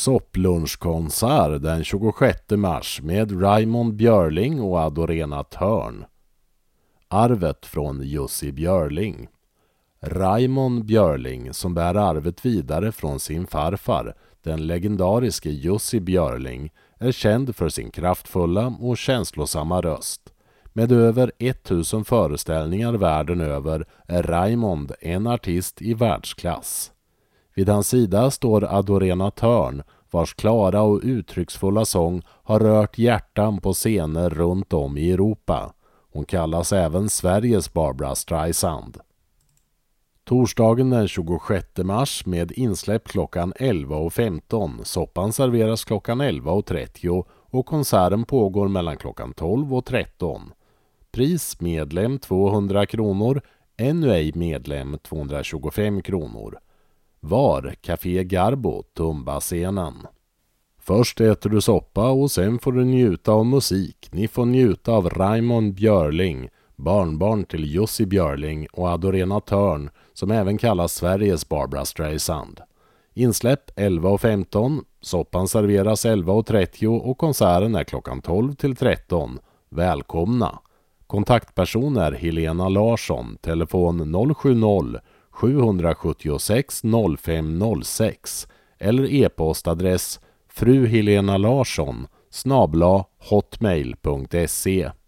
Sopplunchkonsert den 26 mars med Raymond Björling och Adorena Törn. Arvet från Jussi Björling. Raymond Björling, som bär arvet vidare från sin farfar, den legendariske Jussi Björling, är känd för sin kraftfulla och känslosamma röst. Med över 1000 föreställningar världen över är Raymond en artist i världsklass. Vid hans sida står Adorena Törn, vars klara och uttrycksfulla sång har rört hjärtan på scener runt om i Europa. Hon kallas även Sveriges Barbra Streisand. Torsdagen den 26 mars med insläpp klockan 11.15. Soppan serveras klockan 11.30 och konserten pågår mellan klockan 12 och 13. Pris medlem 200 kronor, ännu ej medlem 225 kronor. Var Café Garbo, Tumba-scenen. Först äter du soppa och sen får du njuta av musik. Ni får njuta av Raymond Björling, barnbarn till Jussi Björling, och Adorena Törn, som även kallas Sveriges Barbra Streisand. Insläpp 11.15, soppan serveras 11.30 och konserten är klockan 12 till 13. Välkomna! Kontaktperson är Helena Larsson, telefon 070-776 0506 eller e-postadress fruhelenalarsson@hotmail.se.